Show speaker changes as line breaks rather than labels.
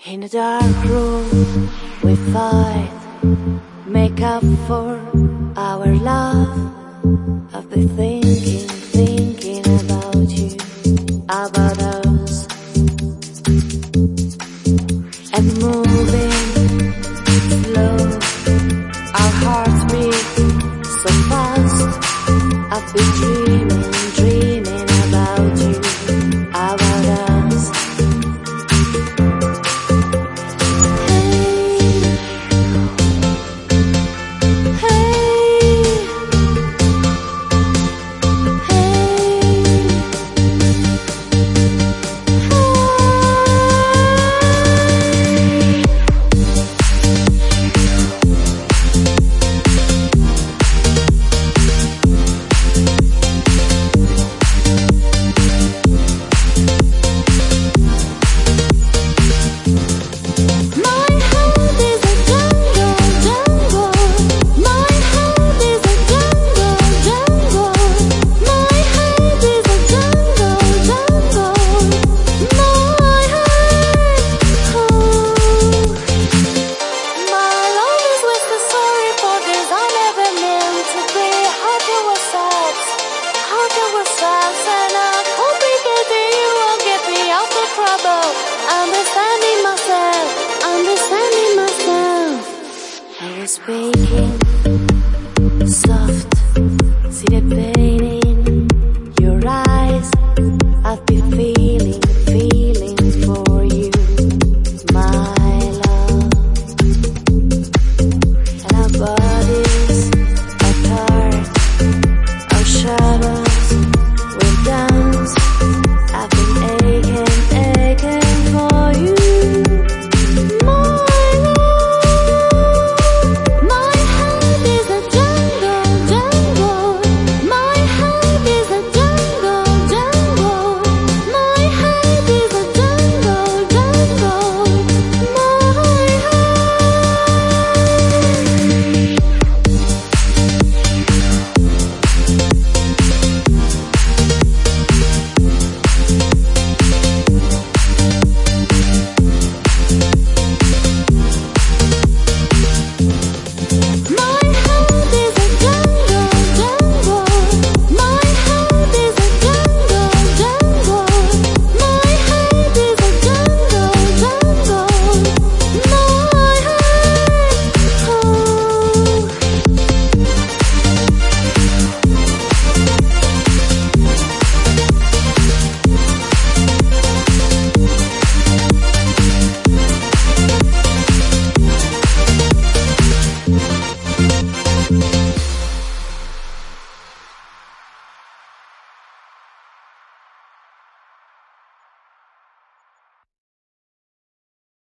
In a dark room we fight, make up for our love. I've been thinking about you, about us, and moving slow. Our hearts beat so fast. I've been dreaming about you, about us. Understanding myself, I was speaking